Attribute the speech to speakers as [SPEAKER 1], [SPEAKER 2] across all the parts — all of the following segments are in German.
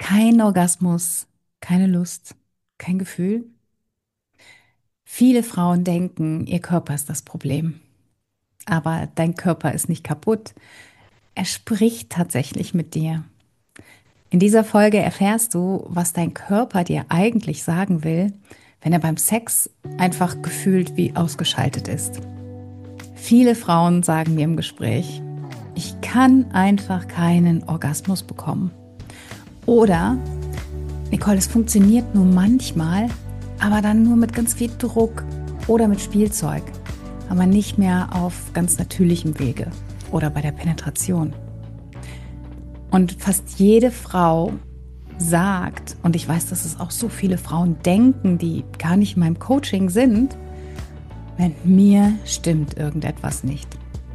[SPEAKER 1] Kein Orgasmus, keine Lust, kein Gefühl. Viele Frauen denken, ihr Körper ist das Problem. Aber dein Körper ist nicht kaputt. Er spricht tatsächlich mit dir. In dieser Folge erfährst du, was dein Körper dir eigentlich sagen will, wenn er beim Sex einfach gefühlt wie ausgeschaltet ist. Viele Frauen sagen mir im Gespräch, ich kann einfach keinen Orgasmus bekommen. Oder Nicole, es funktioniert nur manchmal, aber dann nur mit ganz viel Druck oder mit Spielzeug, aber nicht mehr auf ganz natürlichem Wege oder bei der Penetration. Und fast jede Frau sagt, und ich weiß, dass es auch so viele Frauen denken, die gar nicht in meinem Coaching sind, mit mir stimmt irgendetwas nicht.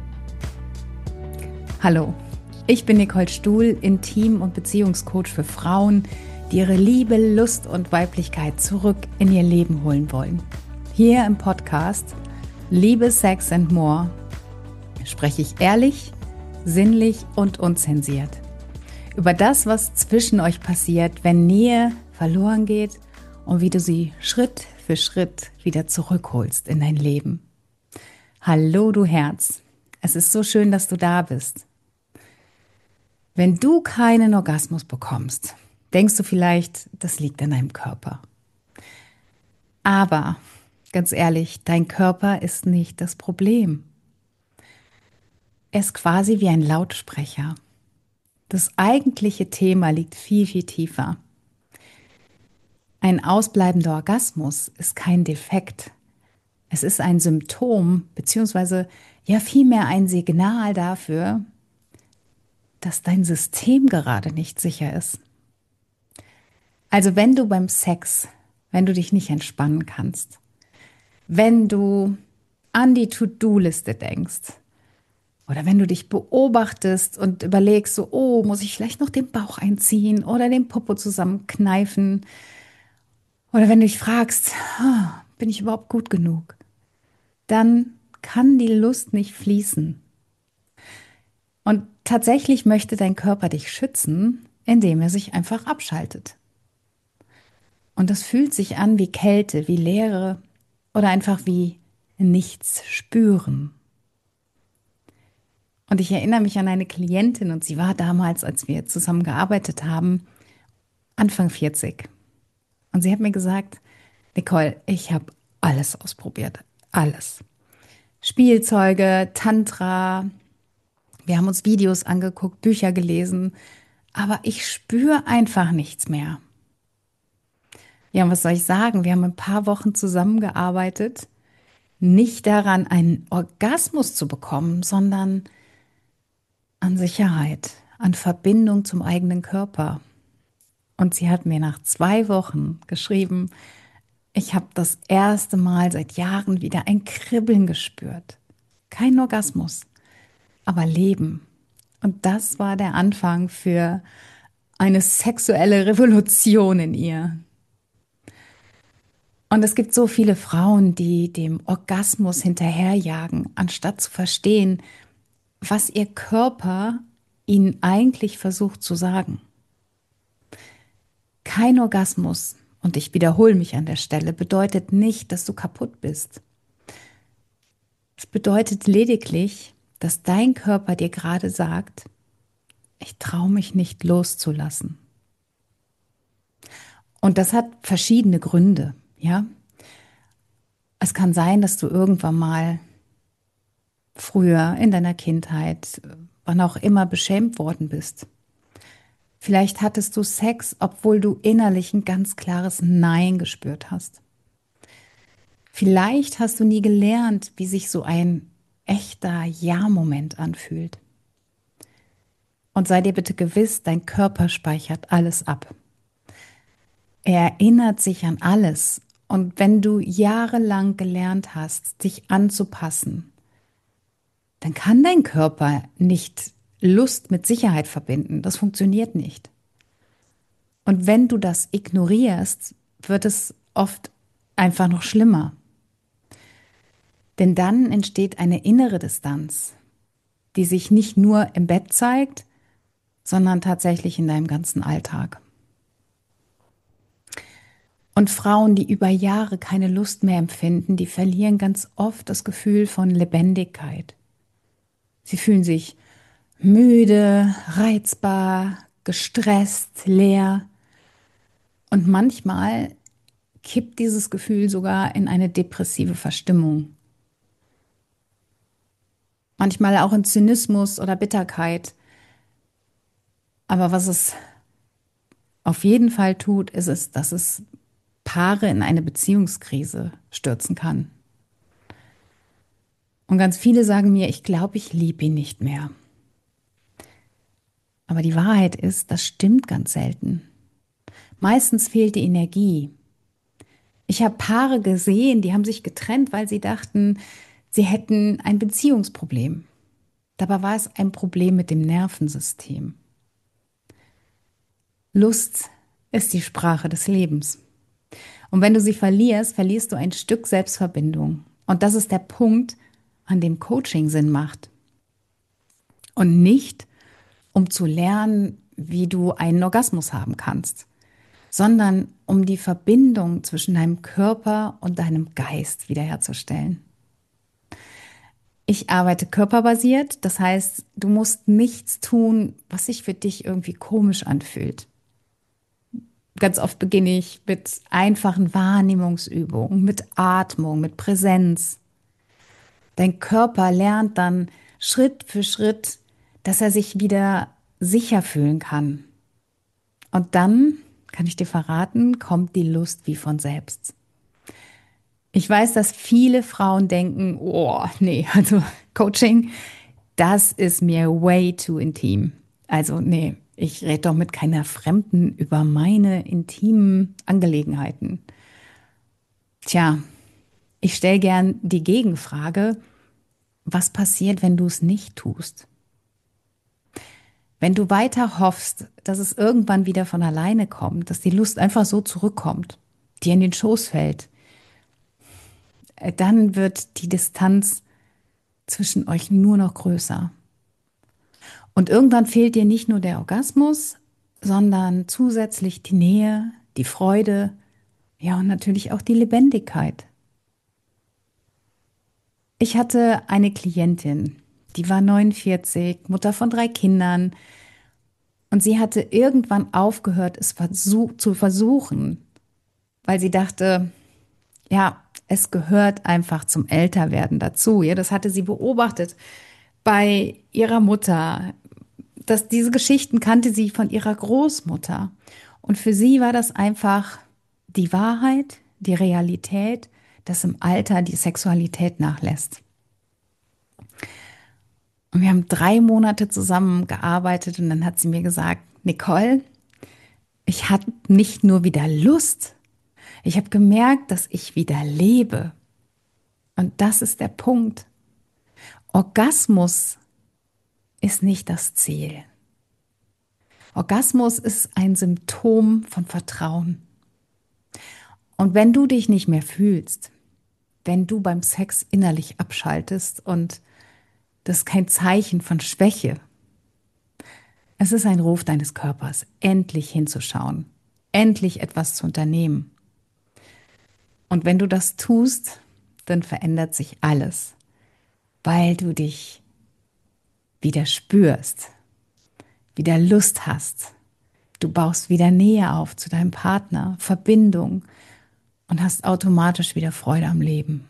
[SPEAKER 1] Hallo, ich bin Nicole Stuhl, Intim- und Beziehungscoach für Frauen, die ihre Liebe, Lust und Weiblichkeit zurück in ihr Leben holen wollen. Hier im Podcast Liebe, Sex and More spreche ich ehrlich, sinnlich und unzensiert über das, was zwischen euch passiert, wenn Nähe verloren geht und wie du sie Schritt für Schritt wieder zurückholst in dein Leben. Hallo, du Herz. Es ist so schön, dass du da bist. Wenn du keinen Orgasmus bekommst, denkst du vielleicht, das liegt an deinem Körper. Aber, ganz ehrlich, dein Körper ist nicht das Problem. Er ist quasi wie ein Lautsprecher. Das eigentliche Thema liegt viel, viel tiefer. Ein ausbleibender Orgasmus ist kein Defekt. Es ist ein Symptom, beziehungsweise ja vielmehr ein Signal dafür, dass dein System gerade nicht sicher ist. Also wenn du beim Sex, wenn du dich nicht entspannen kannst, wenn du an die To-Do-Liste denkst oder wenn du dich beobachtest und überlegst, so, oh, muss ich vielleicht noch den Bauch einziehen oder den Popo zusammenkneifen oder wenn du dich fragst, bin ich überhaupt gut genug, dann kann die Lust nicht fließen. Und tatsächlich möchte dein Körper dich schützen, indem er sich einfach abschaltet. Und das fühlt sich an wie Kälte, wie Leere oder einfach wie nichts spüren. Und ich erinnere mich an eine Klientin und sie war damals, als wir zusammen gearbeitet haben, Anfang 40. Und sie hat mir gesagt, Nicole, ich habe alles ausprobiert. Alles. Spielzeuge, Tantra, wir haben uns Videos angeguckt, Bücher gelesen, aber ich spüre einfach nichts mehr. Ja, und was soll ich sagen? Wir haben ein paar Wochen zusammengearbeitet, nicht daran, einen Orgasmus zu bekommen, sondern an Sicherheit, an Verbindung zum eigenen Körper. Und sie hat mir nach 2 Wochen geschrieben, ich habe das erste Mal seit Jahren wieder ein Kribbeln gespürt. Kein Orgasmus, aber Leben. Und das war der Anfang für eine sexuelle Revolution in ihr. Und es gibt so viele Frauen, die dem Orgasmus hinterherjagen, anstatt zu verstehen, was ihr Körper ihnen eigentlich versucht zu sagen. Kein Orgasmus, und ich wiederhole mich an der Stelle, bedeutet nicht, dass du kaputt bist. Es bedeutet lediglich, dass dein Körper dir gerade sagt, ich traue mich nicht loszulassen. Und das hat verschiedene Gründe, ja. Es kann sein, dass du irgendwann mal früher in deiner Kindheit, wann auch immer, beschämt worden bist. Vielleicht hattest du Sex, obwohl du innerlich ein ganz klares Nein gespürt hast. Vielleicht hast du nie gelernt, wie sich so ein echter Ja-Moment anfühlt. Und sei dir bitte gewiss, dein Körper speichert alles ab. Er erinnert sich an alles. Und wenn du jahrelang gelernt hast, dich anzupassen, dann kann dein Körper nicht Lust mit Sicherheit verbinden. Das funktioniert nicht. Und wenn du das ignorierst, wird es oft einfach noch schlimmer. Denn dann entsteht eine innere Distanz, die sich nicht nur im Bett zeigt, sondern tatsächlich in deinem ganzen Alltag. Und Frauen, die über Jahre keine Lust mehr empfinden, die verlieren ganz oft das Gefühl von Lebendigkeit. Sie fühlen sich müde, reizbar, gestresst, leer. Und manchmal kippt dieses Gefühl sogar in eine depressive Verstimmung. Manchmal auch in Zynismus oder Bitterkeit. Aber was es auf jeden Fall tut, ist es, dass es Paare in eine Beziehungskrise stürzen kann. Und ganz viele sagen mir, ich glaube, ich liebe ihn nicht mehr. Aber die Wahrheit ist, das stimmt ganz selten. Meistens fehlt die Energie. Ich habe Paare gesehen, die haben sich getrennt, weil sie dachten, sie hätten ein Beziehungsproblem. Dabei war es ein Problem mit dem Nervensystem. Lust ist die Sprache des Lebens. Und wenn du sie verlierst, verlierst du ein Stück Selbstverbindung. Und das ist der Punkt, an dem Coaching Sinn macht. Und nicht, um zu lernen, wie du einen Orgasmus haben kannst, sondern um die Verbindung zwischen deinem Körper und deinem Geist wiederherzustellen. Ich arbeite körperbasiert, das heißt, du musst nichts tun, was sich für dich irgendwie komisch anfühlt. Ganz oft beginne ich mit einfachen Wahrnehmungsübungen, mit Atmung, mit Präsenz. Dein Körper lernt dann Schritt für Schritt, dass er sich wieder sicher fühlen kann. Und dann, kann ich dir verraten, kommt die Lust wie von selbst. Ich weiß, dass viele Frauen denken, oh nee, also Coaching, das ist mir way too intim. Also nee, ich rede doch mit keiner Fremden über meine intimen Angelegenheiten. Tja, ich stelle gern die Gegenfrage, was passiert, wenn du es nicht tust? Wenn du weiter hoffst, dass es irgendwann wieder von alleine kommt, dass die Lust einfach so zurückkommt, dir in den Schoß fällt, dann wird die Distanz zwischen euch nur noch größer. Und irgendwann fehlt dir nicht nur der Orgasmus, sondern zusätzlich die Nähe, die Freude, ja und natürlich auch die Lebendigkeit. Ich hatte eine Klientin, die war 49, Mutter von 3 Kindern und sie hatte irgendwann aufgehört, es zu versuchen, weil sie dachte, ja, es gehört einfach zum Älterwerden dazu. Ja, das hatte sie beobachtet bei ihrer Mutter. Diese Geschichten kannte sie von ihrer Großmutter. Und für sie war das einfach die Wahrheit, die Realität, dass im Alter die Sexualität nachlässt. Und wir haben 3 Monate zusammen gearbeitet und dann hat sie mir gesagt, Nicole, ich hatte nicht nur wieder Lust, ich habe gemerkt, dass ich wieder lebe. Und das ist der Punkt. Orgasmus ist nicht das Ziel. Orgasmus ist ein Symptom von Vertrauen. Und wenn du dich nicht mehr fühlst, wenn du beim Sex innerlich abschaltest und das ist kein Zeichen von Schwäche, es ist ein Ruf deines Körpers, endlich hinzuschauen, endlich etwas zu unternehmen. Und wenn du das tust, dann verändert sich alles, weil du dich wieder spürst, wieder Lust hast. Du baust wieder Nähe auf zu deinem Partner, Verbindung und hast automatisch wieder Freude am Leben.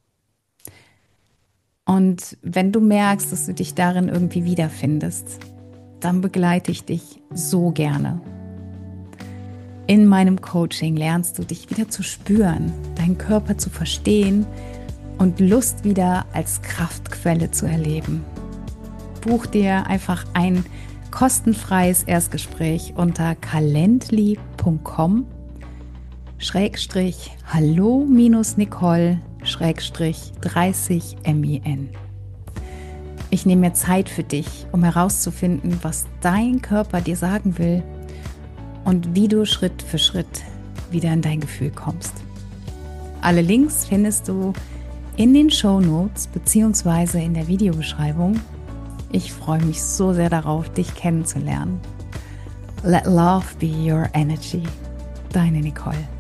[SPEAKER 1] Und wenn du merkst, dass du dich darin irgendwie wiederfindest, dann begleite ich dich so gerne. In meinem Coaching lernst du dich wieder zu spüren, deinen Körper zu verstehen und Lust wieder als Kraftquelle zu erleben. Buch dir einfach ein kostenfreies Erstgespräch unter calendly.com/hallo-nicole-30min. Ich nehme mir Zeit für dich, um herauszufinden, was dein Körper dir sagen will und wie du Schritt für Schritt wieder in dein Gefühl kommst. Alle Links findest du in den Shownotes bzw. in der Videobeschreibung. Ich freue mich so sehr darauf, dich kennenzulernen. Let love be your energy. Deine Nicole.